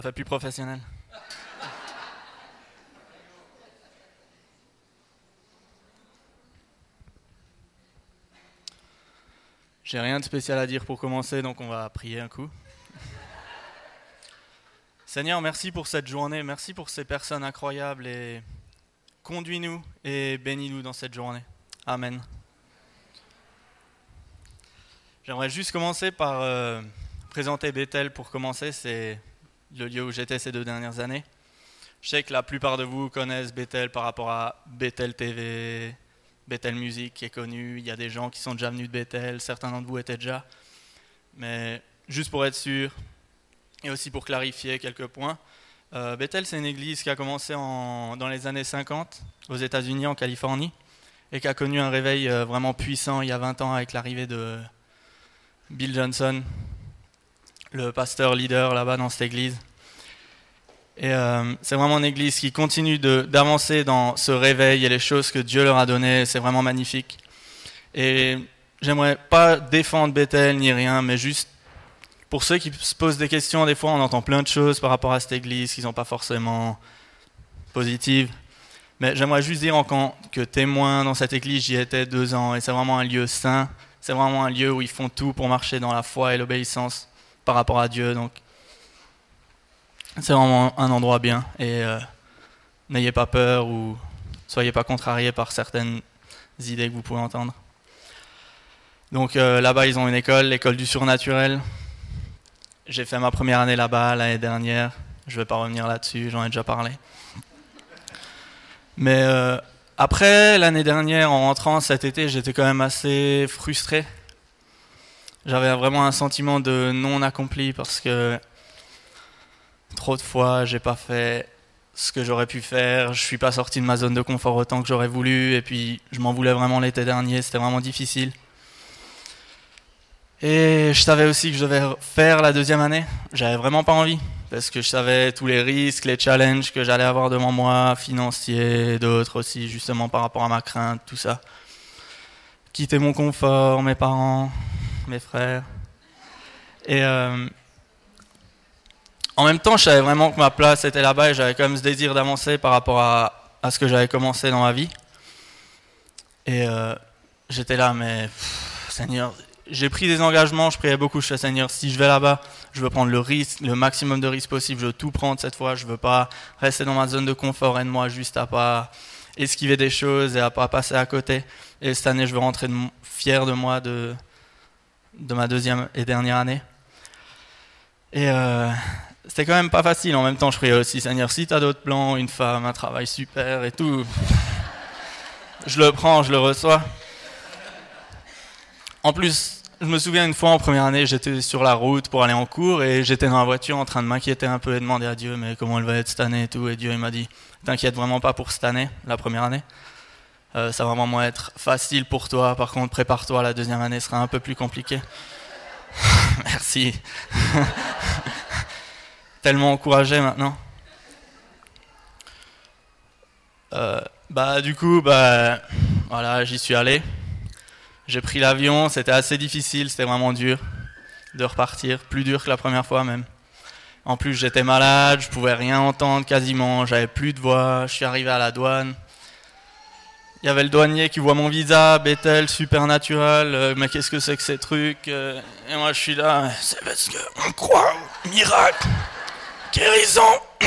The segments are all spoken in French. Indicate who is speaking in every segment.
Speaker 1: Ça fait plus professionnel. J'ai rien de spécial à dire pour commencer, donc on va prier un coup. Seigneur, merci pour cette journée, merci pour ces personnes incroyables et conduis-nous et bénis-nous dans cette journée. Amen. J'aimerais juste commencer par présenter Bethel pour commencer. C'est le lieu où j'étais ces 2 dernières années. Je sais que la plupart de vous connaissent Bethel par rapport à Bethel TV, Bethel Music qui est connu. Il y a des gens qui sont déjà venus de Bethel, certains d'entre vous étaient déjà. Mais juste pour être sûr, et aussi pour clarifier quelques points, Bethel c'est une église qui a commencé dans les années 50 aux États-Unis, en Californie, et qui a connu un réveil vraiment puissant il y a 20 ans avec l'arrivée de Bill Johnson, le pasteur leader là-bas dans cette église. Et c'est vraiment une église qui continue d'avancer dans ce réveil et les choses que Dieu leur a données. C'est vraiment magnifique. Et j'aimerais pas défendre Bethel ni rien, mais juste pour ceux qui se posent des questions, des fois on entend plein de choses par rapport à cette église qui sont pas forcément positives. Mais j'aimerais juste dire en tant que témoin dans cette église, j'y étais 2 ans et c'est vraiment un lieu saint. C'est vraiment un lieu où ils font tout pour marcher dans la foi et l'obéissance par rapport à Dieu. Donc c'est vraiment un endroit bien et n'ayez pas peur ou soyez pas contrariés par certaines idées que vous pouvez entendre. Donc là-bas, ils ont une école, l'école du surnaturel. J'ai fait ma première année là-bas l'année dernière. Je ne vais pas revenir là-dessus, j'en ai déjà parlé. Mais après l'année dernière, en rentrant cet été, j'étais quand même assez frustré. J'avais vraiment un sentiment de non accompli parce que trop de fois, j'ai pas fait ce que j'aurais pu faire. Je suis pas sorti de ma zone de confort autant que j'aurais voulu. Et puis, je m'en voulais vraiment l'été dernier. C'était vraiment difficile. Et je savais aussi que je devais faire la 2e année. J'avais vraiment pas envie. Parce que je savais tous les risques, les challenges que j'allais avoir devant moi, financiers, d'autres aussi, justement par rapport à ma crainte, tout ça. Quitter mon confort, mes parents, mes frères. Et en même temps, je savais vraiment que ma place était là-bas et j'avais quand même ce désir d'avancer par rapport à ce que j'avais commencé dans ma vie. Et j'étais là, mais Seigneur, j'ai pris des engagements, je priais beaucoup, je disais Seigneur, si je vais là-bas, je veux prendre le risque, le maximum de risques possible, je veux tout prendre cette fois, je veux pas rester dans ma zone de confort, aide-moi juste à pas esquiver des choses et à pas passer à côté. Et cette année, je veux rentrer fier de moi de ma 2e et dernière année. Et c'était quand même pas facile. En même temps, je priais aussi, Seigneur, si tu as d'autres plans, une femme, un travail super et tout, je le prends, je le reçois. En plus, je me souviens une fois en première année, j'étais sur la route pour aller en cours et j'étais dans la voiture en train de m'inquiéter un peu et demander à Dieu mais comment elle va être cette année et tout. Et Dieu il m'a dit, t'inquiète vraiment pas pour cette année, la première année. Ça va vraiment être facile pour toi. Par contre, prépare-toi, la 2e année sera un peu plus compliquée. Merci. Tellement encouragé maintenant. Du coup, voilà, j'y suis allé. J'ai pris l'avion, c'était assez difficile, c'était vraiment dur de repartir, plus dur que la première fois même. En plus, j'étais malade, je pouvais rien entendre quasiment, j'avais plus de voix, je suis arrivé à la douane. Il y avait le douanier qui voit mon visa, Bethel, Supernatural, mais qu'est-ce que c'est que ces trucs et moi je suis là, c'est parce qu'on croit au miracle, guérison.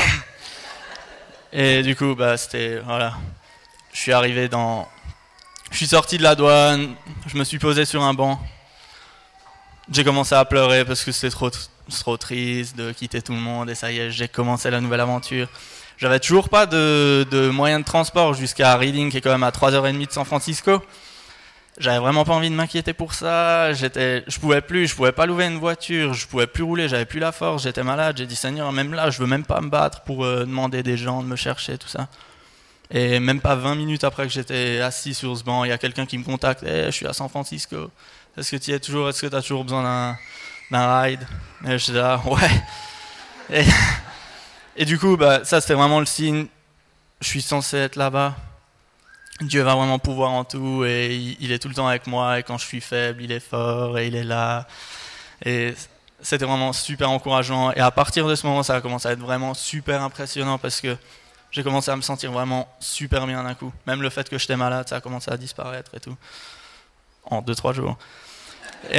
Speaker 1: Et du coup, c'était, voilà, je suis sorti de la douane, je me suis posé sur un banc. J'ai commencé à pleurer parce que c'était trop triste de quitter tout le monde et ça y est, j'ai commencé la nouvelle aventure. J'avais toujours pas de moyen de transport jusqu'à Reading qui est quand même à 3h30 de San Francisco. J'avais vraiment pas envie de m'inquiéter pour ça. Je pouvais pas louer une voiture, je pouvais plus rouler, j'avais plus la force, j'étais malade. J'ai dit Seigneur, même là, je veux même pas me battre pour demander des gens de me chercher, tout ça. Et même pas 20 minutes après que j'étais assis sur ce banc, il y a quelqu'un qui me contacte. Je suis à San Francisco. Est-ce que tu y es toujours? Est-ce que tu as toujours besoin d'un ride? Et je suis là, ouais. Et du coup, ça c'était vraiment le signe. Je suis censé être là-bas. Dieu va vraiment pouvoir en tout et il est tout le temps avec moi. Et quand je suis faible, il est fort et il est là. Et c'était vraiment super encourageant. Et à partir de ce moment, ça a commencé à être vraiment super impressionnant parce que j'ai commencé à me sentir vraiment super bien d'un coup. Même le fait que j'étais malade, ça a commencé à disparaître et tout. En 2-3 jours. Et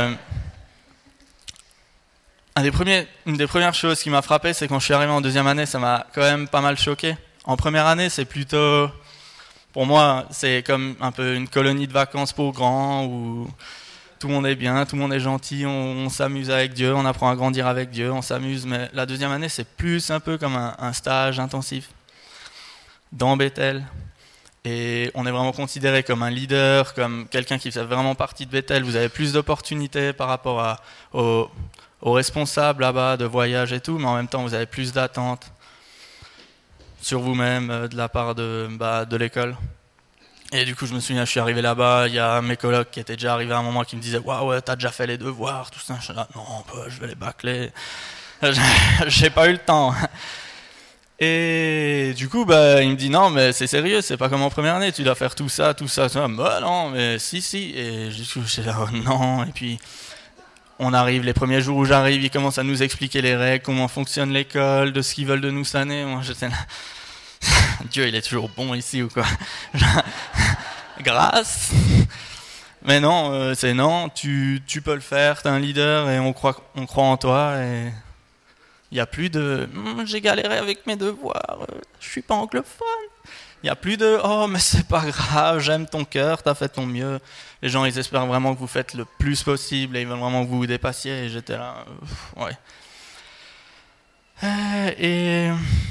Speaker 1: une des premières choses qui m'a frappé, c'est quand je suis arrivé en deuxième année, ça m'a quand même pas mal choqué. En première année, c'est plutôt... Pour moi, c'est comme un peu une colonie de vacances pour grands où tout le monde est bien, tout le monde est gentil, on s'amuse avec Dieu, on apprend à grandir avec Dieu, on s'amuse. Mais la deuxième année, c'est plus un peu comme un stage intensif dans Bethel. Et on est vraiment considéré comme un leader, comme quelqu'un qui fait vraiment partie de Bethel. Vous avez plus d'opportunités par rapport aux responsables là-bas de voyage et tout, mais en même temps, vous avez plus d'attentes sur vous-même de la part de l'école. Et du coup, je me souviens, je suis arrivé là-bas, il y a mes colocs qui étaient déjà arrivés à un moment qui me disaient « Waouh, ouais, t'as déjà fait les devoirs, tout ça. » Je suis là « Non, je vais les bâcler. » J'ai pas eu le temps. Et du coup, il me dit « Non, mais c'est sérieux, c'est pas comme en première année, tu dois faire tout ça, tout ça. » Bah non, mais si. Et du coup, j'étais là « Oh non. » Et puis, on arrive, les premiers jours où j'arrive, ils commencent à nous expliquer les règles, comment fonctionne l'école, de ce qu'ils veulent de nous cette année. Moi, j'étais là... Dieu, il est toujours bon ici ou quoi? Grâce. Mais non, c'est non, tu peux le faire, t'es un leader et on croit en toi. Et il n'y a plus de j'ai galéré avec mes devoirs, je suis pas anglophone. Il n'y a plus de oh, mais c'est pas grave, j'aime ton cœur, t'as fait ton mieux. Les gens, ils espèrent vraiment que vous faites le plus possible et ils veulent vraiment que vous vous dépassiez. Et j'étais là, ouais. Et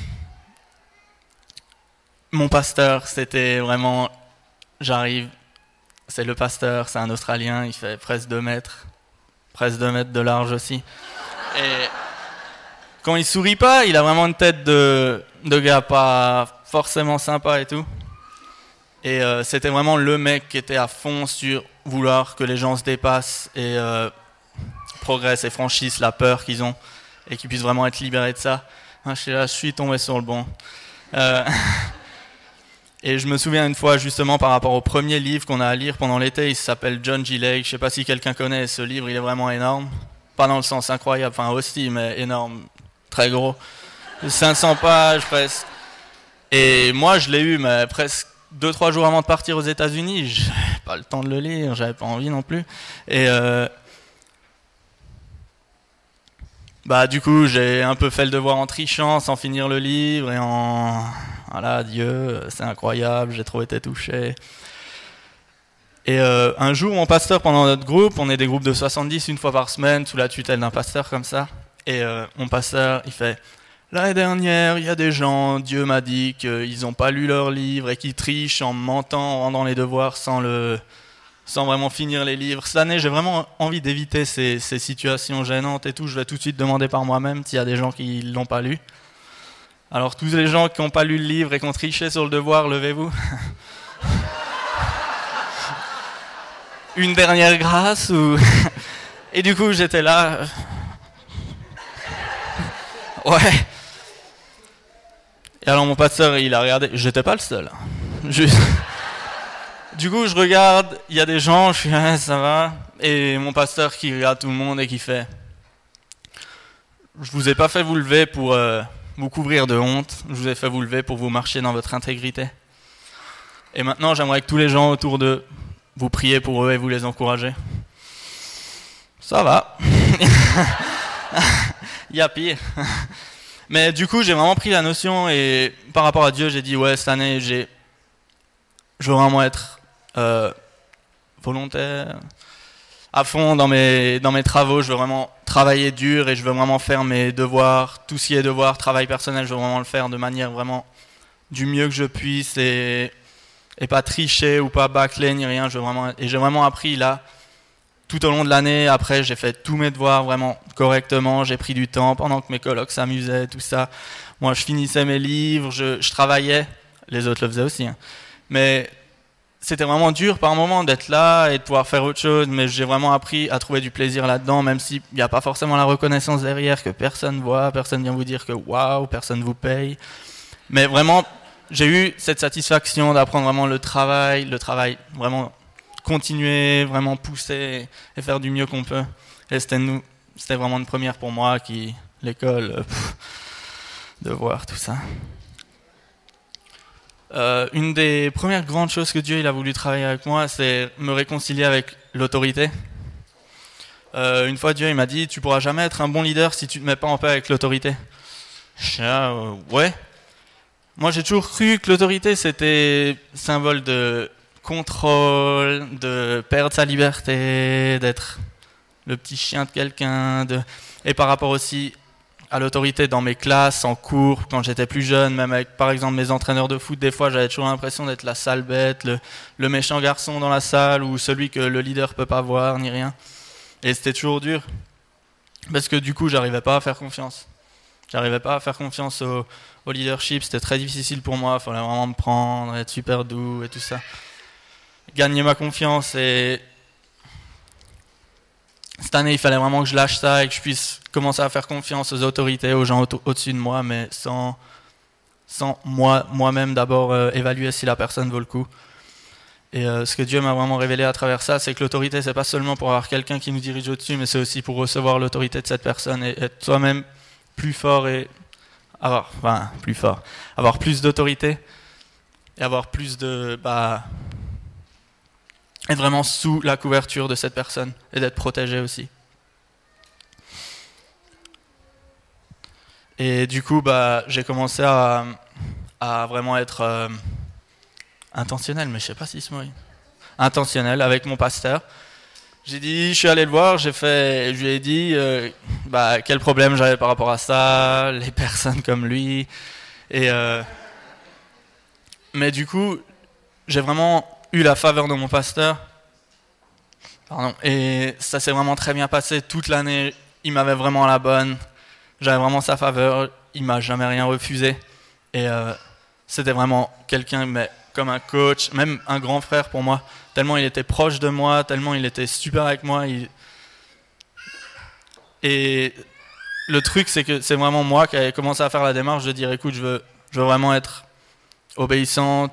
Speaker 1: mon pasteur, c'était vraiment... J'arrive, c'est le pasteur, c'est un Australien, il fait presque 2 mètres de large aussi. Et quand il sourit pas, il a vraiment une tête de gars pas forcément sympa et tout. Et c'était vraiment le mec qui était à fond sur vouloir que les gens se dépassent et progressent et franchissent la peur qu'ils ont et qu'ils puissent vraiment être libérés de ça. Je suis tombé sur le bon. Et je me souviens une fois justement par rapport au premier livre qu'on a à lire pendant l'été, il s'appelle John G. Lake. Je sais pas si quelqu'un connaît ce livre, il est vraiment énorme. Pas dans le sens incroyable, enfin aussi, mais énorme, très gros. 500 pages presque. Et moi je l'ai eu, mais presque 2-3 jours avant de partir aux États-Unis. J'avais pas le temps de le lire, j'avais pas envie non plus. Et du coup j'ai un peu fait le devoir en trichant, sans finir le livre et en... Voilà, Dieu, c'est incroyable, j'ai trop été touché. Et un jour, mon pasteur, pendant notre groupe, on est des groupes de 70 une fois par semaine, sous la tutelle d'un pasteur comme ça. Et mon pasteur, il fait « L'année dernière, il y a des gens, Dieu m'a dit qu'ils n'ont pas lu leur livre et qu'ils trichent en mentant, en rendant les devoirs sans vraiment finir les livres. Cette année, j'ai vraiment envie d'éviter ces situations gênantes et tout. Je vais tout de suite demander par moi-même s'il y a des gens qui ne l'ont pas lu. » Alors tous les gens qui n'ont pas lu le livre et qui ont triché sur le devoir, levez-vous. Une dernière grâce ou... Et du coup, j'étais là... Ouais. Et alors mon pasteur, il a regardé... J'étais pas le seul. Juste... Du coup, je regarde, il y a des gens, je suis là, ça va. Et mon pasteur qui regarde tout le monde et qui fait... Je vous ai pas fait vous lever pour... vous couvrir de honte, je vous ai fait vous lever pour vous marcher dans votre intégrité. Et maintenant, j'aimerais que tous les gens autour d'eux, vous priez pour eux et vous les encouragez. Ça va. Il y a pire. Mais du coup, j'ai vraiment pris la notion et par rapport à Dieu, j'ai dit, ouais, cette année, je veux vraiment être volontaire, à fond dans mes travaux, je veux vraiment travailler dur et je veux vraiment faire mes devoirs, tout ce qui est devoir, travail personnel, je veux vraiment le faire de manière vraiment du mieux que je puisse et pas tricher ou pas bâcler ni rien. J'ai vraiment appris là, tout au long de l'année. Après, j'ai fait tous mes devoirs vraiment correctement, j'ai pris du temps pendant que mes colocs s'amusaient, tout ça. Moi, je finissais mes livres, je travaillais, les autres le faisaient aussi, hein. Mais c'était vraiment dur par moment d'être là et de pouvoir faire autre chose, mais j'ai vraiment appris à trouver du plaisir là-dedans, même s'il n'y a pas forcément la reconnaissance derrière, que personne voit, personne vient vous dire que waouh, personne vous paye. Mais vraiment, j'ai eu cette satisfaction d'apprendre vraiment le travail, vraiment continuer, vraiment pousser et faire du mieux qu'on peut. Et c'était c'était vraiment une première pour moi, l'école, devoir, tout ça. Une des premières grandes choses que Dieu il a voulu travailler avec moi, c'est me réconcilier avec l'autorité. Une fois, Dieu il m'a dit, tu pourras jamais être un bon leader si tu te mets pas en paix avec l'autorité. Je dis, ouais. Moi, j'ai toujours cru que l'autorité, c'était symbole de contrôle, de perdre sa liberté, d'être le petit chien de quelqu'un. Et par rapport aussi à l'autorité dans mes classes, en cours, quand j'étais plus jeune, même avec, par exemple, mes entraîneurs de foot, des fois, j'avais toujours l'impression d'être la sale bête, le méchant garçon dans la salle, ou celui que le leader peut pas voir, ni rien. Et c'était toujours dur, parce que du coup, j'arrivais pas à faire confiance. J'arrivais pas à faire confiance au leadership, c'était très difficile pour moi, il fallait vraiment me prendre, être super doux et tout ça. Gagner ma confiance, et cette année, il fallait vraiment que je lâche ça et que je puisse commencer à faire confiance aux autorités, aux gens au-dessus de moi, mais sans moi-même d'abord évaluer si la personne vaut le coup. Et ce que Dieu m'a vraiment révélé à travers ça, c'est que l'autorité, c'est pas seulement pour avoir quelqu'un qui nous dirige au-dessus, mais c'est aussi pour recevoir l'autorité de cette personne et être toi-même plus fort et avoir plus d'autorité et avoir plus être vraiment sous la couverture de cette personne et d'être protégé aussi. Et du coup, j'ai commencé à vraiment être intentionnel, mais je sais pas si ce mot est intentionnel avec mon pasteur. Je suis allé le voir, je lui ai dit quel problème j'avais par rapport à ça, les personnes comme lui. Mais du coup, j'ai vraiment eu la faveur de mon pasteur. Et ça s'est vraiment très bien passé toute l'année. Il m'avait vraiment à la bonne. J'avais vraiment sa faveur. Il m'a jamais rien refusé. Et c'était vraiment quelqu'un, mais comme un coach, même un grand frère pour moi. Tellement il était proche de moi, tellement il était super avec moi. Et le truc, c'est que c'est vraiment moi qui ai commencé à faire la démarche de dire, écoute, je veux vraiment être obéissant,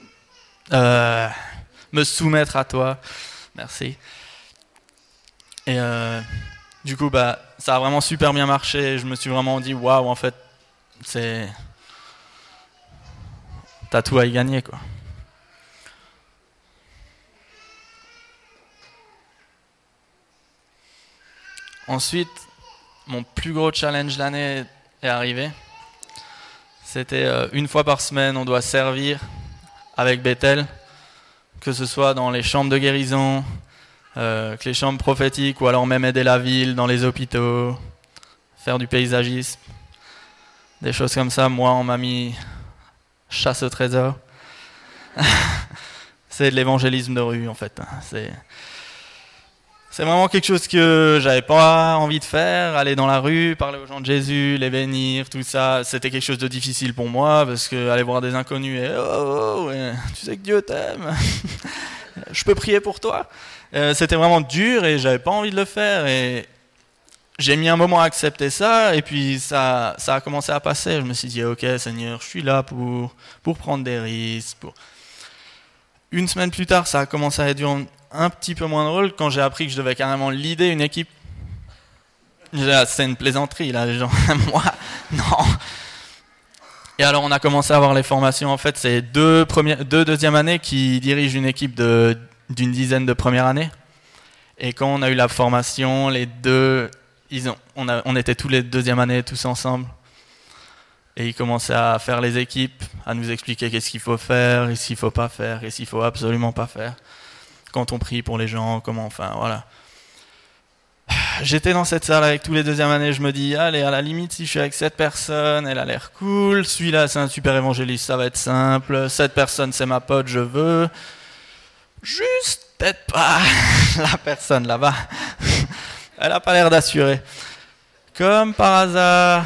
Speaker 1: me soumettre à toi. Merci. Et du coup, ça a vraiment super bien marché. Je me suis vraiment dit, waouh, en fait, t'as tout à y gagner, quoi. Ensuite, mon plus gros challenge de l'année est arrivé. C'était une fois par semaine, on doit servir avec Bethel, que ce soit dans les chambres de guérison, que les chambres prophétiques, ou alors même aider la ville dans les hôpitaux, faire du paysagisme, des choses comme ça. Moi, on m'a mis chasse au trésor. C'est de l'évangélisme de rue, en fait. C'est vraiment quelque chose que j'avais pas envie de faire, aller dans la rue, parler aux gens de Jésus, les bénir, tout ça. C'était quelque chose de difficile pour moi, parce que aller voir des inconnus et tu sais que Dieu t'aime, je peux prier pour toi. C'était vraiment dur et j'avais pas envie de le faire. Et j'ai mis un moment à accepter ça, et puis ça a commencé à passer. Je me suis dit, ok Seigneur, je suis là pour prendre des risques. Une semaine plus tard, ça a commencé à être un petit peu moins drôle quand j'ai appris que je devais carrément leader une équipe. C'est une plaisanterie là, les gens. Moi, non. Et alors on a commencé à avoir les formations. En fait, c'est deux deuxième années qui dirigent une équipe d'une dizaine de première année. Et quand on a eu la formation, les deux, on était tous les deuxième année tous ensemble. Et ils commençaient à faire les équipes, à nous expliquer qu'est-ce qu'il faut faire, et s'il faut pas faire, et s'il faut absolument pas faire. Quand on prie pour les gens, voilà. J'étais dans cette salle avec tous les deuxième années, je me dis, allez, à la limite, si je suis avec cette personne, elle a l'air cool, celui-là, c'est un super évangéliste, ça va être simple, cette personne, c'est ma pote, je veux. Juste, peut-être pas la personne là-bas. Elle a pas l'air d'assurer. Comme par hasard.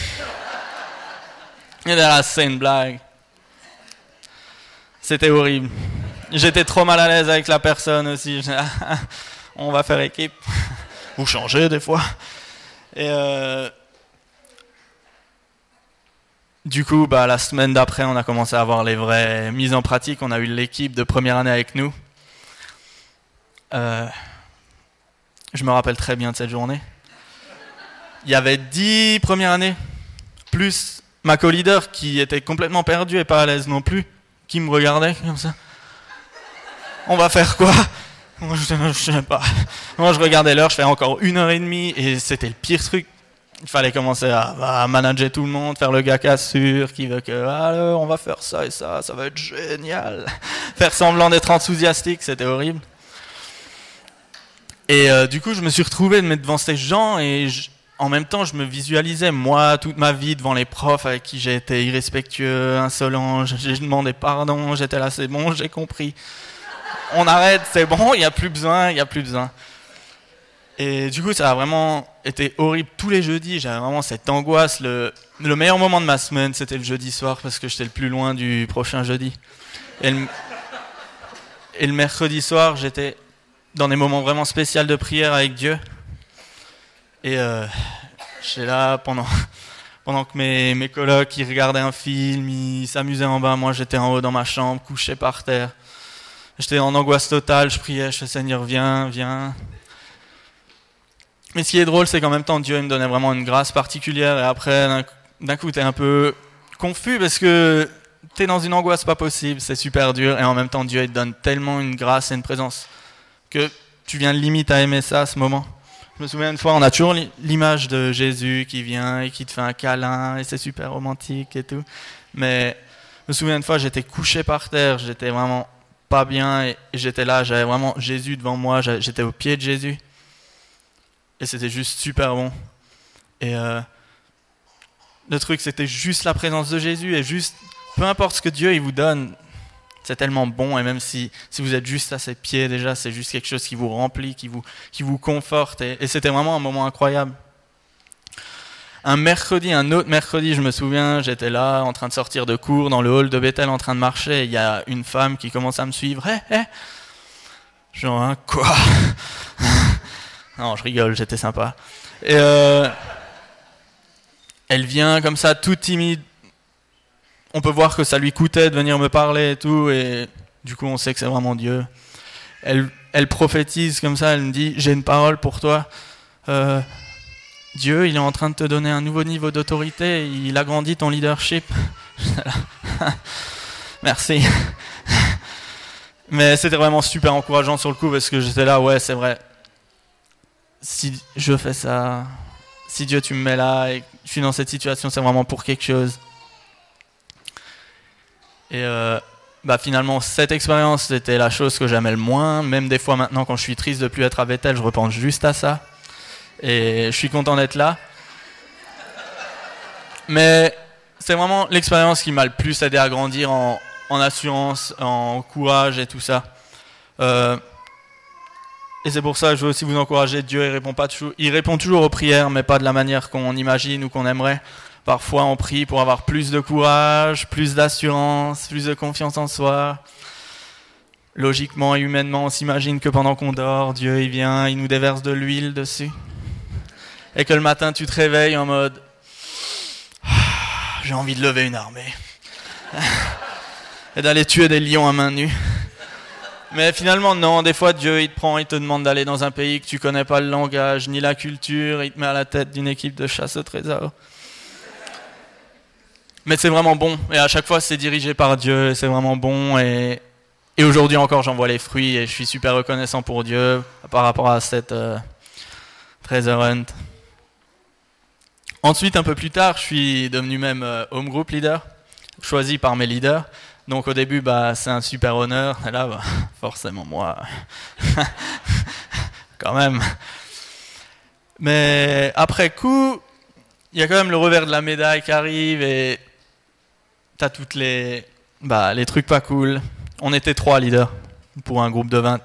Speaker 1: Et là, c'est une blague. C'était horrible. J'étais trop mal à l'aise avec la personne aussi. On va faire équipe. Vous changez des fois. Et du coup, la semaine d'après, on a commencé à avoir les vraies mises en pratique. On a eu l'équipe de première année avec nous. Je me rappelle très bien de cette journée. il y avait 10 premières années, plus ma co-leader qui était complètement perdue et pas à l'aise non plus, qui me regardait comme ça. On va faire quoi? Moi, je sais pas. Moi, je regardais l'heure, je fais encore 1h30 et c'était le pire truc. Il fallait commencer à manager tout le monde, faire le gars cassure, qui veut que alors, on va faire ça et ça va être génial. Faire semblant d'être enthousiastique, c'était horrible. Et du coup, je me suis retrouvé de mettre devant ces gens et en même temps, je me visualisais, moi, toute ma vie, devant les profs avec qui j'ai été irrespectueux, insolent, j'ai demandé pardon, j'étais là, c'est bon, j'ai compris. On arrête, c'est bon, il n'y a plus besoin. Et du coup, ça a vraiment été horrible. Tous les jeudis, j'avais vraiment cette angoisse. Le meilleur moment de ma semaine, c'était le jeudi soir parce que j'étais le plus loin du prochain jeudi. Et le mercredi soir, j'étais dans des moments vraiment spéciaux de prière avec Dieu. Et j'étais là pendant que mes colocs ils regardaient un film, ils s'amusaient en bas. Moi, j'étais en haut dans ma chambre, couché par terre. J'étais en angoisse totale, je priais, je disais Seigneur, viens. Mais ce qui est drôle, c'est qu'en même temps, Dieu il me donnait vraiment une grâce particulière. Et après, d'un coup, t'es un peu confus parce que t'es dans une angoisse pas possible, c'est super dur. Et en même temps, Dieu il te donne tellement une grâce et une présence que tu viens limite à aimer ça à ce moment. Je me souviens une fois, on a toujours l'image de Jésus qui vient et qui te fait un câlin et c'est super romantique et tout. Mais je me souviens une fois, j'étais couché par terre, j'étais vraiment pas bien et j'étais là, j'avais vraiment Jésus devant moi, j'étais au pied de Jésus et c'était juste super bon. Et le truc, c'était juste la présence de Jésus et juste, peu importe ce que Dieu il vous donne, c'est tellement bon. Et même si vous êtes juste à ses pieds déjà, c'est juste quelque chose qui vous remplit, qui vous conforte et c'était vraiment un moment incroyable. Un autre mercredi, je me souviens, j'étais là en train de sortir de cours dans le hall de Bethel en train de marcher et il y a une femme qui commence à me suivre. Genre, hein, quoi? Non, je rigole, j'étais sympa. Et elle vient comme ça, toute timide. On peut voir que ça lui coûtait de venir me parler et tout, et du coup on sait que c'est vraiment Dieu. Elle prophétise comme ça, elle me dit, j'ai une parole pour toi. Dieu, il est en train de te donner un nouveau niveau d'autorité, il agrandit ton leadership. Merci. Mais c'était vraiment super encourageant sur le coup, parce que j'étais là, ouais, c'est vrai. Si je fais ça, si Dieu tu me mets là, et je suis dans cette situation, c'est vraiment pour quelque chose. Et finalement, cette expérience, c'était la chose que j'aimais le moins. Même des fois maintenant, quand je suis triste de plus être à Bethel, je repense juste à ça. Et je suis content d'être là. Mais c'est vraiment l'expérience qui m'a le plus aidé à grandir en assurance, en courage et tout ça. Et c'est pour ça que je veux aussi vous encourager. Dieu, il répond toujours aux prières, mais pas de la manière qu'on imagine ou qu'on aimerait. Parfois, on prie pour avoir plus de courage, plus d'assurance, plus de confiance en soi. Logiquement et humainement, on s'imagine que pendant qu'on dort, Dieu il vient, il nous déverse de l'huile dessus. Et que le matin, tu te réveilles en mode « J'ai envie de lever une armée. » Et d'aller tuer des lions à main nue. Mais finalement, non. Des fois, Dieu, il te prend, il te demande d'aller dans un pays que tu connais pas le langage, ni la culture. Il te met à la tête d'une équipe de chasse au trésor. Mais c'est vraiment bon. Et à chaque fois, c'est dirigé par Dieu. Et c'est vraiment bon. Et aujourd'hui encore, j'en vois les fruits. Et je suis super reconnaissant pour Dieu par rapport à cette treasure hunt. Ensuite, un peu plus tard, je suis devenu même home group leader, choisi par mes leaders. Donc au début, c'est un super honneur. Et là, forcément, moi, quand même. Mais après coup, il y a quand même le revers de la médaille qui arrive et t'as toutes les trucs pas cool. On était 3 leaders pour un groupe de 20.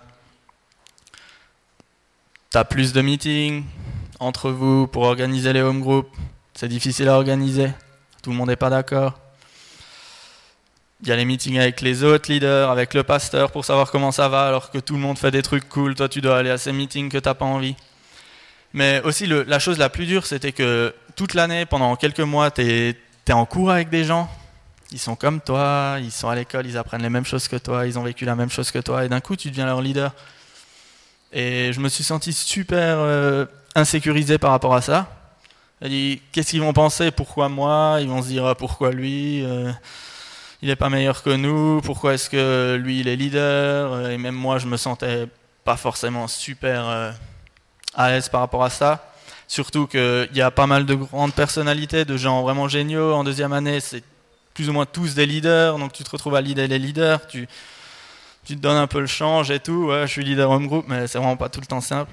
Speaker 1: T'as plus de meetings entre vous pour organiser les home groups. C'est difficile à organiser. Tout le monde n'est pas d'accord. Il y a les meetings avec les autres leaders, avec le pasteur pour savoir comment ça va, alors que tout le monde fait des trucs cool. Toi, tu dois aller à ces meetings que t'as pas envie. Mais aussi, la chose la plus dure, c'était que toute l'année, pendant quelques mois, t'es en cours avec des gens. Ils sont comme toi, ils sont à l'école, ils apprennent les mêmes choses que toi, ils ont vécu la même chose que toi, et d'un coup, tu deviens leur leader. Et je me suis senti super insécurisé par rapport à ça. Il a dit, qu'est-ce qu'ils vont penser? Pourquoi moi? Ils vont se dire, pourquoi lui? Il n'est pas meilleur que nous? Pourquoi est-ce que lui, il est leader? Et même moi, je me sentais pas forcément super à l'aise par rapport à ça. Surtout qu'il y a pas mal de grandes personnalités, de gens vraiment géniaux. En deuxième année, c'est plus ou moins tous des leaders, donc tu te retrouves à leader les leaders, tu te donnes un peu le change et tout. Ouais, je suis leader home group, mais c'est vraiment pas tout le temps simple.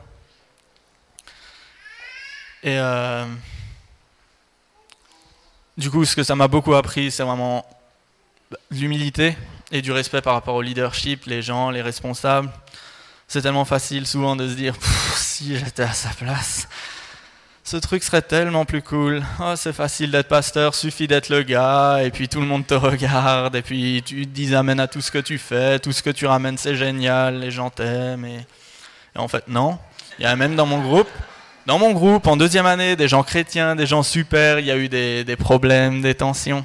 Speaker 1: Et du coup, ce que ça m'a beaucoup appris, c'est vraiment l'humilité et du respect par rapport au leadership, les gens, les responsables. C'est tellement facile souvent de se dire, si j'étais à sa place, ce truc serait tellement plus cool. Oh, c'est facile d'être pasteur, suffit d'être le gars, et puis tout le monde te regarde, et puis tu te dis amen à tout ce que tu fais, tout ce que tu ramènes c'est génial, les gens t'aiment. Et en fait, non. Il y a même dans mon groupe, en deuxième année, des gens chrétiens, des gens super, il y a eu des problèmes, des tensions.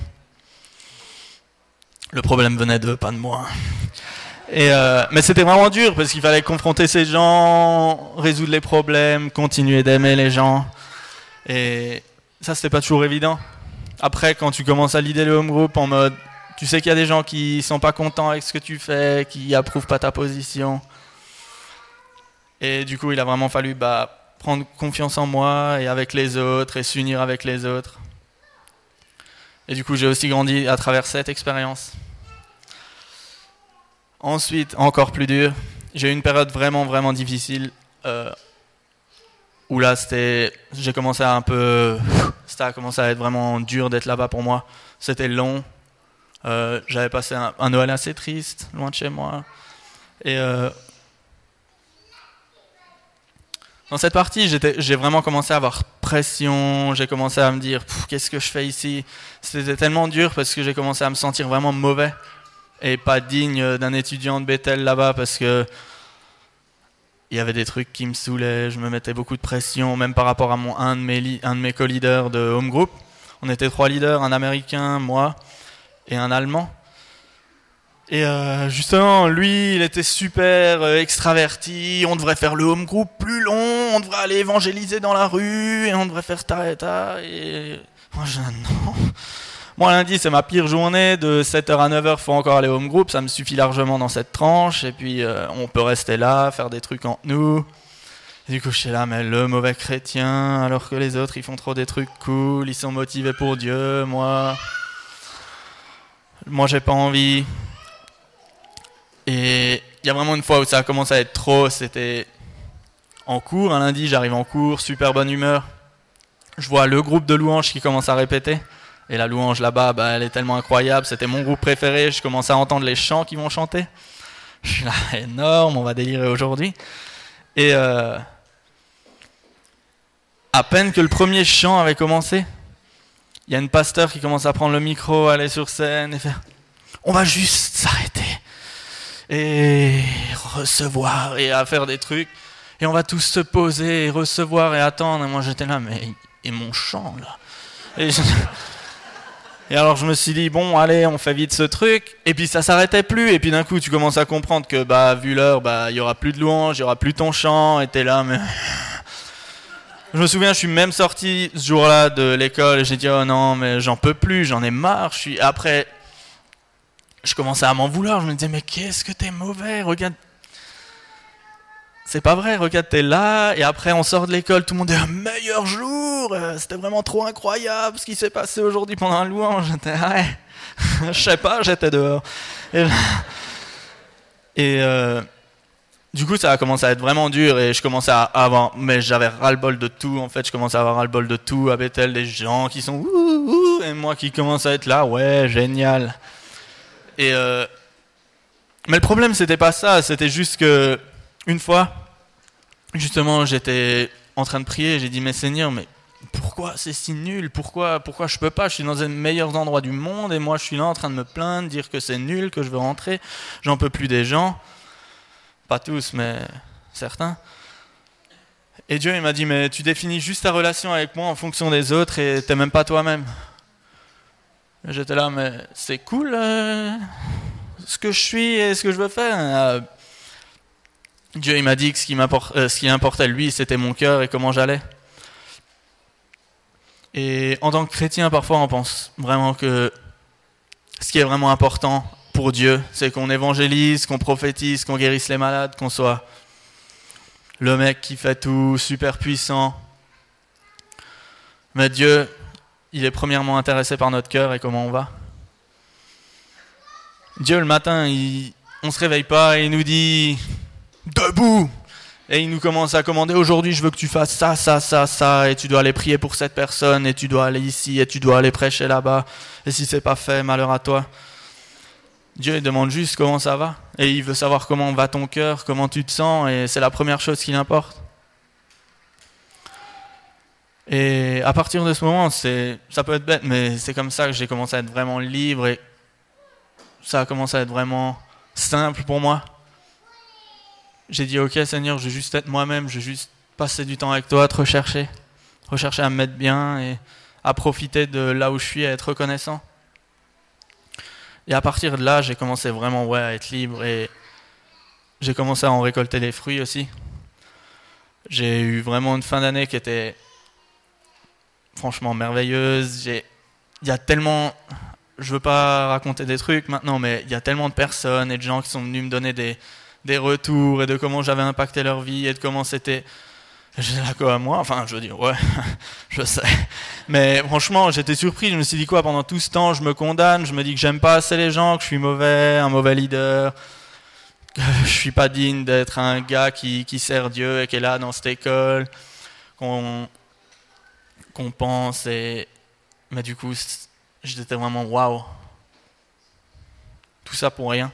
Speaker 1: Le problème venait d'eux, pas de moi. Mais c'était vraiment dur parce qu'il fallait confronter ces gens, résoudre les problèmes, continuer d'aimer les gens. Et ça, c'était pas toujours évident. Après, quand tu commences à leader le home group en mode, tu sais qu'il y a des gens qui sont pas contents avec ce que tu fais, qui approuvent pas ta position. Et du coup, il a vraiment fallu prendre confiance en moi et avec les autres et s'unir avec les autres. Et du coup, j'ai aussi grandi à travers cette expérience. Ensuite, encore plus dur, j'ai eu une période vraiment, vraiment difficile où là, ça a commencé à être vraiment dur d'être là-bas pour moi. C'était long. J'avais passé un Noël assez triste, loin de chez moi. Et dans cette partie, j'ai vraiment commencé à avoir pression. J'ai commencé à me dire, qu'est-ce que je fais ici? C'était tellement dur parce que j'ai commencé à me sentir vraiment mauvais et pas digne d'un étudiant de Bethel là-bas parce que il y avait des trucs qui me saoulaient, je me mettais beaucoup de pression, même par rapport à un de mes co-leaders de home group. On était 3 leaders, un Américain, moi et un Allemand. Et justement, lui, il était super extraverti, on devrait faire le home group plus long, on devrait aller évangéliser dans la rue, et on devrait faire ta et moi, non. Moi, lundi, c'est ma pire journée, de 7h à 9h, faut encore aller au home group, ça me suffit largement dans cette tranche, et puis on peut rester là, faire des trucs entre nous. Et du coup, je suis là, mais le mauvais chrétien, alors que les autres, ils font trop des trucs cool, ils sont motivés pour Dieu, moi, j'ai pas envie. Et il y a vraiment une fois où ça a commencé à être trop, c'était en cours, un lundi, j'arrive en cours, super bonne humeur. Je vois le groupe de louanges qui commence à répéter. Et la louange là-bas, elle est tellement incroyable, c'était mon groupe préféré, je commence à entendre les chants qu'ils vont chanter. Je suis là, énorme, on va délirer aujourd'hui. Et à peine que le premier chant avait commencé, il y a une pasteur qui commence à prendre le micro, aller sur scène et faire « On va juste s'arrêter et recevoir et à faire des trucs. Et on va tous se poser et recevoir et attendre. » Et moi j'étais là, mais et mon chant là et alors je me suis dit, bon allez, on fait vite ce truc. Et puis ça s'arrêtait plus. Et puis d'un coup tu commences à comprendre que vu l'heure, il y aura plus de louange, il y aura plus ton chant. Et t'es là, mais... Je me souviens, je suis même sorti ce jour-là de l'école et j'ai dit, oh non, mais j'en peux plus, j'en ai marre. Après, je commençais à m'en vouloir. Je me disais, mais qu'est-ce que t'es mauvais, regarde. C'est pas vrai, regarde, t'es là, et après on sort de l'école, tout le monde est un meilleur jour, c'était vraiment trop incroyable ce qui s'est passé aujourd'hui pendant la louange. J'étais, je sais pas, j'étais dehors. Et du coup, ça a commencé à être vraiment dur, et je commençais à avoir, mais j'avais ras-le-bol de tout, en fait, je commençais à avoir ras-le-bol de tout, à Bethel, des gens qui sont ouh, et moi qui commence à être là, ouais, génial. Et mais le problème, c'était pas ça, c'était juste que, une fois, justement, j'étais en train de prier, j'ai dit, mais Seigneur, mais pourquoi c'est si nul? Pourquoi je peux pas? Je suis dans les meilleurs endroits du monde et moi je suis là en train de me plaindre, dire que c'est nul, que je veux rentrer, j'en peux plus des gens. Pas tous, mais certains. Et Dieu, il m'a dit, mais tu définis juste ta relation avec moi en fonction des autres et t'es même pas toi-même. Et j'étais là, mais c'est cool ce que je suis et ce que je veux faire. Dieu, il m'a dit que ce qui importait lui, c'était mon cœur et comment j'allais. Et en tant que chrétien, parfois, on pense vraiment que ce qui est vraiment important pour Dieu, c'est qu'on évangélise, qu'on prophétise, qu'on guérisse les malades, qu'on soit le mec qui fait tout, super puissant. Mais Dieu, il est premièrement intéressé par notre cœur et comment on va. Dieu, le matin, on ne se réveille pas et il nous dit « Debout !» Et il nous commence à commander « Aujourd'hui, je veux que tu fasses ça, ça, ça, ça, et tu dois aller prier pour cette personne, et tu dois aller ici, et tu dois aller prêcher là-bas, et si c'est pas fait, malheur à toi. » Dieu il demande juste comment ça va, et il veut savoir comment va ton cœur, comment tu te sens, et c'est la première chose qui l'importe. Et à partir de ce moment, ça peut être bête, mais c'est comme ça que j'ai commencé à être vraiment libre, et ça a commencé à être vraiment simple pour moi. J'ai dit, ok Seigneur, je vais juste être moi-même, je vais juste passer du temps avec toi, te rechercher à me mettre bien et à profiter de là où je suis, à être reconnaissant. Et à partir de là, j'ai commencé vraiment à être libre et j'ai commencé à en récolter les fruits aussi. J'ai eu vraiment une fin d'année qui était franchement merveilleuse. Il y a tellement, je veux pas raconter des trucs maintenant, mais il y a tellement de personnes et de gens qui sont venus me donner des retours et de comment j'avais impacté leur vie et de comment c'était. J'étais là quoi à moi, enfin je veux dire ouais, je sais. Mais franchement j'étais surpris, je me suis dit quoi pendant tout ce temps je me condamne, je me dis que j'aime pas assez les gens, que je suis mauvais, un mauvais leader, que je suis pas digne d'être un gars qui sert Dieu et qui est là dans cette école, qu'on pense et... Mais du coup j'étais vraiment waouh. Tout ça pour rien.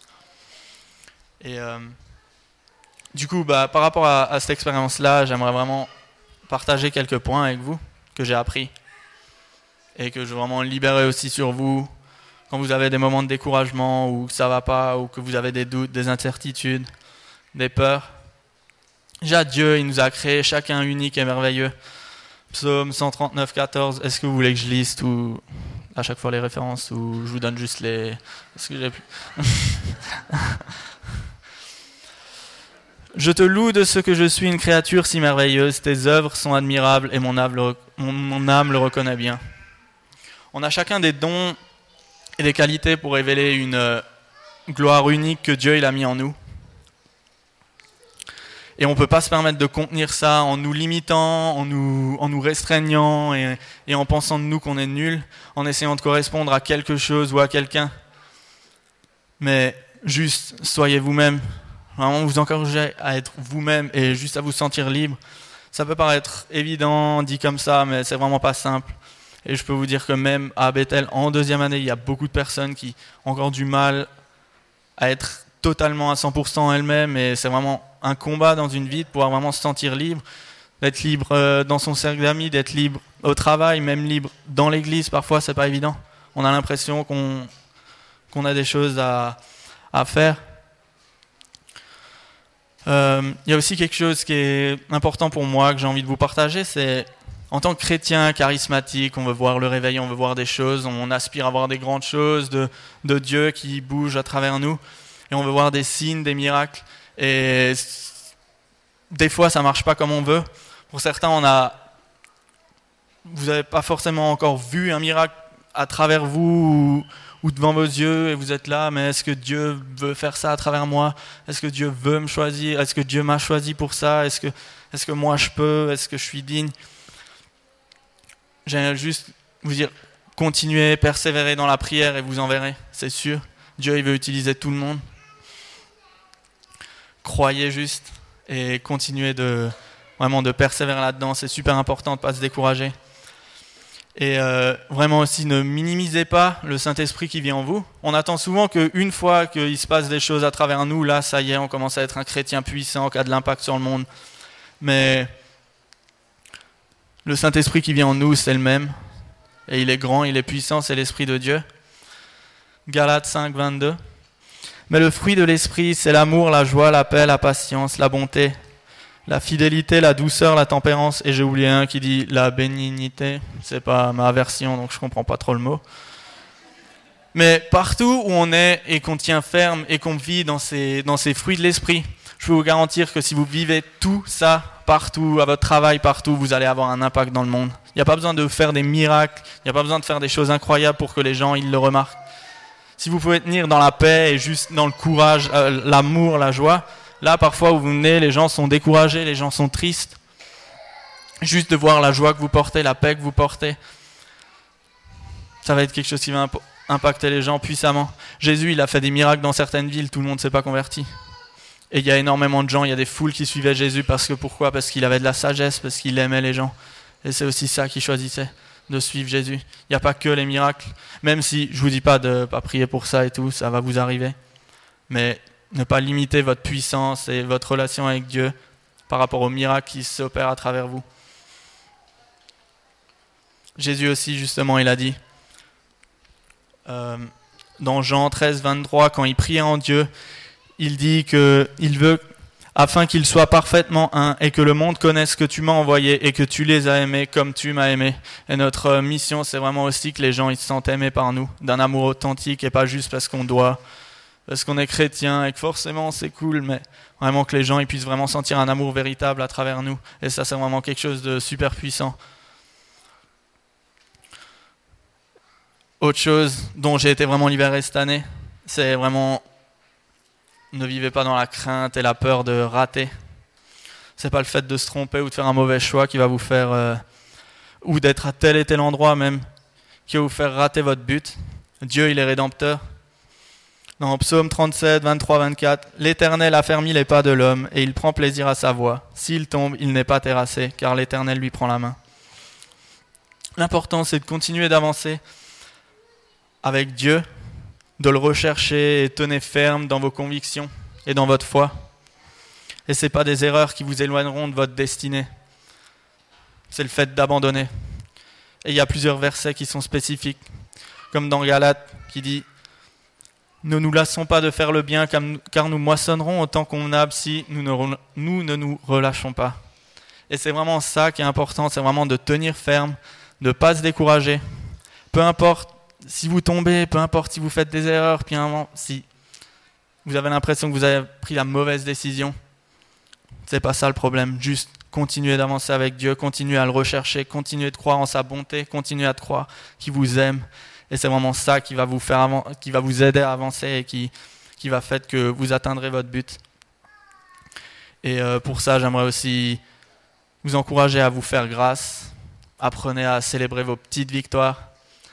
Speaker 1: Et du coup, par rapport à cette expérience-là, j'aimerais vraiment partager quelques points avec vous que j'ai appris et que je veux vraiment libérer aussi sur vous quand vous avez des moments de découragement ou que ça va pas ou que vous avez des doutes, des incertitudes, des peurs. Déjà, Dieu, il nous a créés chacun unique et merveilleux. Psaume 139, 14. Est-ce que vous voulez que je lise tout à chaque fois les références ou je vous donne juste les... Est-ce que j'ai pu... Je te loue de ce que je suis une créature si merveilleuse, tes œuvres sont admirables et mon âme le reconnaît bien. On a chacun des dons et des qualités pour révéler une gloire unique que Dieu il a mis en nous. Et on ne peut pas se permettre de contenir ça en nous limitant, en nous restreignant et en pensant de nous qu'on est nuls, en essayant de correspondre à quelque chose ou à quelqu'un. Mais juste, soyez vous-même. Vraiment vous encourager à être vous-même et juste à vous sentir libre. Ça peut paraître évident, dit comme ça, mais c'est vraiment pas simple. Et je peux vous dire que même à Bethel, en deuxième année, il y a beaucoup de personnes qui ont encore du mal à être totalement à 100% elles-mêmes. Et c'est vraiment un combat dans une vie de pouvoir vraiment se sentir libre, d'être libre dans son cercle d'amis, d'être libre au travail, même libre dans l'église. Parfois, c'est pas évident. On a l'impression qu'on a des choses à faire. Il y a aussi quelque chose qui est important pour moi, que j'ai envie de vous partager, c'est en tant que chrétien charismatique, on veut voir le réveil, on veut voir des choses, on aspire à voir des grandes choses de Dieu qui bougent à travers nous, et on veut voir des signes, des miracles, et des fois ça marche pas comme on veut. Pour certains, vous n'avez pas forcément encore vu un miracle à travers vous, ou devant vos yeux et vous êtes là, mais est-ce que Dieu veut faire ça à travers moi? Est-ce que Dieu veut me choisir? Est-ce que Dieu m'a choisi pour ça? Est-ce que moi je peux? Est-ce que je suis digne? J'aimerais juste vous dire, continuez, persévérez dans la prière et vous en verrez, c'est sûr. Dieu il veut utiliser tout le monde. Croyez juste et continuez vraiment de persévérer là-dedans, c'est super important de ne pas se décourager. Et vraiment aussi, ne minimisez pas le Saint-Esprit qui vit en vous. On attend souvent qu'une fois qu'il se passe des choses à travers nous, là, ça y est, on commence à être un chrétien puissant qui a de l'impact sur le monde. Mais le Saint-Esprit qui vit en nous, c'est le même. Et il est grand, il est puissant, c'est l'Esprit de Dieu. Galates 5, 22. Mais le fruit de l'Esprit, c'est l'amour, la joie, la paix, la patience, la bonté, la fidélité, la douceur, la tempérance, et j'ai oublié un qui dit la bénignité. C'est pas ma version, donc je comprends pas trop le mot. Mais partout où on est et qu'on tient ferme et qu'on vit dans ces fruits de l'esprit, je peux vous garantir que si vous vivez tout ça partout, à votre travail, partout, vous allez avoir un impact dans le monde. Il n'y a pas besoin de faire des miracles, il n'y a pas besoin de faire des choses incroyables pour que les gens ils le remarquent. Si vous pouvez tenir dans la paix et juste dans le courage, l'amour, la joie, là parfois où vous venez, les gens sont découragés, les gens sont tristes. Juste de voir la joie que vous portez, la paix que vous portez, ça va être quelque chose qui va impacter les gens puissamment. Jésus, il a fait des miracles dans certaines villes, tout le monde ne s'est pas converti. Et il y a énormément de gens, il y a des foules qui suivaient Jésus pourquoi ? Parce qu'il avait de la sagesse, parce qu'il aimait les gens. Et c'est aussi ça qu'il choisissait, de suivre Jésus. Il n'y a pas que les miracles, même si je ne vous dis pas de ne pas prier pour ça et tout, ça va vous arriver. Mais ne pas limiter votre puissance et votre relation avec Dieu par rapport aux miracles qui s'opèrent à travers vous. Jésus aussi, justement, il a dit, dans Jean 13, 23, quand il priait en Dieu, il dit qu'il veut, afin qu'ils soient parfaitement un, et que le monde connaisse que tu m'as envoyé et que tu les as aimés comme tu m'as aimé. Et notre mission, c'est vraiment aussi que les gens ils se sentent aimés par nous, d'un amour authentique et pas juste parce qu'on doit, parce qu'on est chrétien et que forcément c'est cool, mais vraiment que les gens ils puissent vraiment sentir un amour véritable à travers nous. Et ça, c'est vraiment quelque chose de super puissant. Autre chose dont j'ai été vraiment libéré cette année, c'est vraiment ne vivez pas dans la crainte et la peur de rater. C'est pas le fait de se tromper ou de faire un mauvais choix qui va vous faire, ou d'être à tel et tel endroit même, qui va vous faire rater votre but. Dieu, il est rédempteur. Dans Psaume 37, 23, 24, « L'Éternel a fermi les pas de l'homme et il prend plaisir à sa voie. S'il tombe, il n'est pas terrassé, car l'Éternel lui prend la main. » L'important, c'est de continuer d'avancer avec Dieu, de le rechercher et tenez ferme dans vos convictions et dans votre foi. Et ce n'est pas des erreurs qui vous éloigneront de votre destinée. C'est le fait d'abandonner. Et il y a plusieurs versets qui sont spécifiques, comme dans Galates qui dit « Ne nous lassons pas de faire le bien, car nous moissonnerons autant convenable si nous ne nous relâchons pas. » Et c'est vraiment ça qui est important, c'est vraiment de tenir ferme, de ne pas se décourager. Peu importe si vous tombez, peu importe si vous faites des erreurs, si vous avez l'impression que vous avez pris la mauvaise décision, c'est pas ça le problème. Juste continuez d'avancer avec Dieu, continuez à le rechercher, continuez de croire en sa bonté, continuez à croire qu'il vous aime. Et c'est vraiment ça qui va vous aider à avancer et qui va faire que vous atteindrez votre but. Et pour ça, j'aimerais aussi vous encourager à vous faire grâce. Apprenez à célébrer vos petites victoires.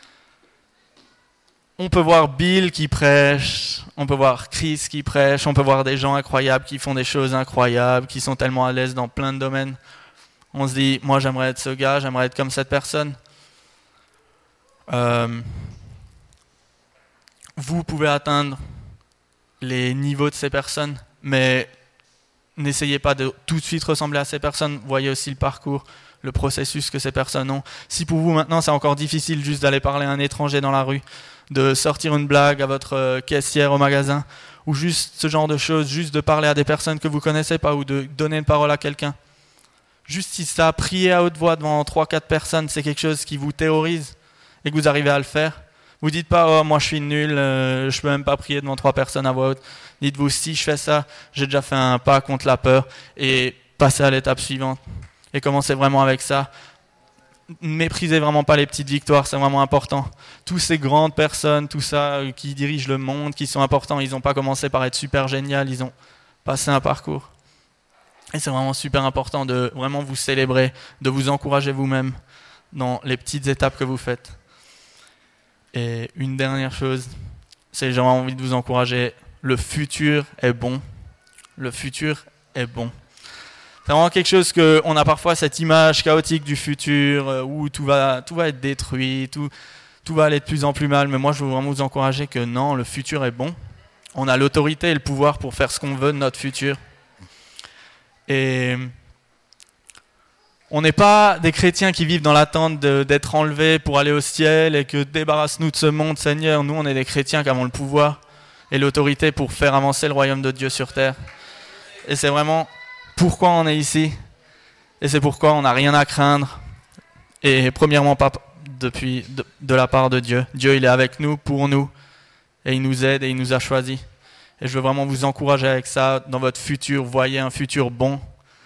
Speaker 1: On peut voir Bill qui prêche, on peut voir Chris qui prêche, on peut voir des gens incroyables qui font des choses incroyables, qui sont tellement à l'aise dans plein de domaines. On se dit, moi j'aimerais être ce gars, j'aimerais être comme cette personne. Vous pouvez atteindre les niveaux de ces personnes, mais n'essayez pas de tout de suite ressembler à ces personnes. Voyez aussi le parcours, le processus que ces personnes ont. Si pour vous maintenant c'est encore difficile juste d'aller parler à un étranger dans la rue, de sortir une blague à votre caissière au magasin, ou juste ce genre de choses, juste de parler à des personnes que vous ne connaissez pas, ou de donner une parole à quelqu'un. Juste si ça, prier à haute voix devant 3-4 personnes, c'est quelque chose qui vous terrorise et que vous arrivez à le faire. Vous dites pas, oh moi je suis nul, je peux même pas prier devant 3 personnes à voix haute. Dites-vous, si je fais ça, j'ai déjà fait un pas contre la peur et passez à l'étape suivante. Et commencez vraiment avec ça. Méprisez vraiment pas les petites victoires, c'est vraiment important. Tous ces grandes personnes, tout ça, qui dirigent le monde, qui sont importants, ils n'ont pas commencé par être super génial, ils ont passé un parcours. Et c'est vraiment super important de vraiment vous célébrer, de vous encourager vous-même dans les petites étapes que vous faites. Et une dernière chose, c'est que j'ai vraiment envie de vous encourager. Le futur est bon. Le futur est bon. C'est vraiment quelque chose qu'on a parfois cette image chaotique du futur où tout va être détruit, tout va aller de plus en plus mal. Mais moi, je veux vraiment vous encourager que non, le futur est bon. On a l'autorité et le pouvoir pour faire ce qu'on veut de notre futur. Et on n'est pas des chrétiens qui vivent dans l'attente d'être enlevés pour aller au ciel et que débarrasse-nous de ce monde, Seigneur. Nous, on est des chrétiens qui avons le pouvoir et l'autorité pour faire avancer le royaume de Dieu sur terre. Et c'est vraiment pourquoi on est ici. Et c'est pourquoi on n'a rien à craindre. Et premièrement, pas de la part de Dieu. Dieu, il est avec nous, pour nous. Et il nous aide et il nous a choisis. Et je veux vraiment vous encourager avec ça. Dans votre futur, voyez un futur bon.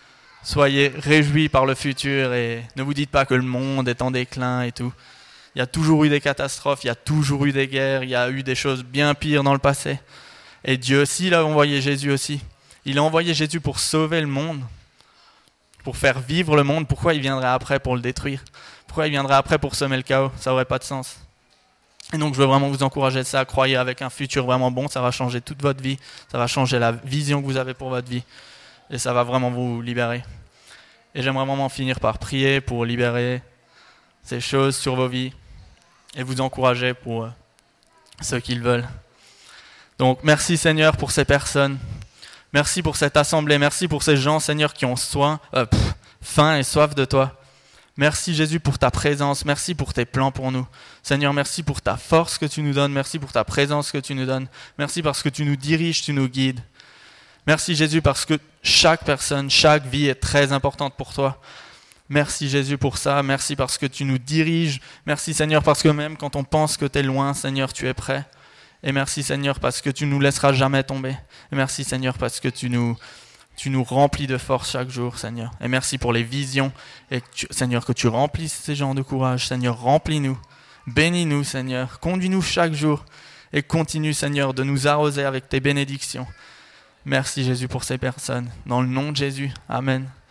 Speaker 1: Soyez réjouis par le futur et ne vous dites pas que le monde est en déclin et tout. Il y a toujours eu des catastrophes, il y a toujours eu des guerres, il y a eu des choses bien pires dans le passé. Et Dieu, s'il a envoyé Jésus aussi, il a envoyé Jésus pour sauver le monde, pour faire vivre le monde. Pourquoi il viendrait après pour le détruire? Pourquoi il viendrait après pour semer le chaos? Ça n'aurait pas de sens. Et donc je veux vraiment vous encourager à ça, croyez avec un futur vraiment bon, ça va changer toute votre vie, ça va changer la vision que vous avez pour votre vie. Et ça va vraiment vous libérer. Et j'aimerais vraiment finir par prier pour libérer ces choses sur vos vies et vous encourager pour ceux qui le veulent. Donc merci Seigneur pour ces personnes. Merci pour cette assemblée. Merci pour ces gens, Seigneur, qui ont faim et soif de toi. Merci Jésus pour ta présence. Merci pour tes plans pour nous. Seigneur, merci pour ta force que tu nous donnes. Merci pour ta présence que tu nous donnes. Merci parce que tu nous diriges, tu nous guides. Merci Jésus parce que chaque personne, chaque vie est très importante pour toi. Merci Jésus pour ça. Merci parce que tu nous diriges. Merci Seigneur parce que même quand on pense que tu es loin, Seigneur, tu es prêt. Et merci Seigneur parce que tu ne nous laisseras jamais tomber. Et merci Seigneur parce que tu nous remplis de force chaque jour, Seigneur. Et merci pour les visions. Et Seigneur, que tu remplisses ces gens de courage. Seigneur, remplis-nous. Bénis-nous, Seigneur. Conduis-nous chaque jour. Et continue, Seigneur, de nous arroser avec tes bénédictions. Merci Jésus pour ces personnes. Dans le nom de Jésus. Amen.